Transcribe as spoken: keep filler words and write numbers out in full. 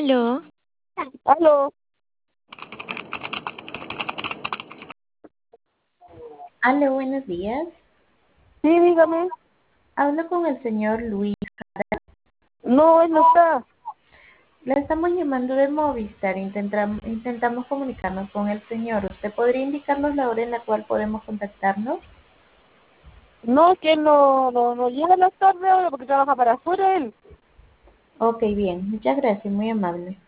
Aló, Aló, Hola, buenos días. sí, dígame. Hablo con el señor Luis. No, él no está. Le estamos llamando de Movistar. Intentam- intentamos comunicarnos con el señor. ¿Usted podría indicarnos la hora en la cual podemos contactarnos? No, que él no, no, no llega a las tardes ahora porque trabaja para afuera él. Ok, bien. Muchas gracias. Muy amable.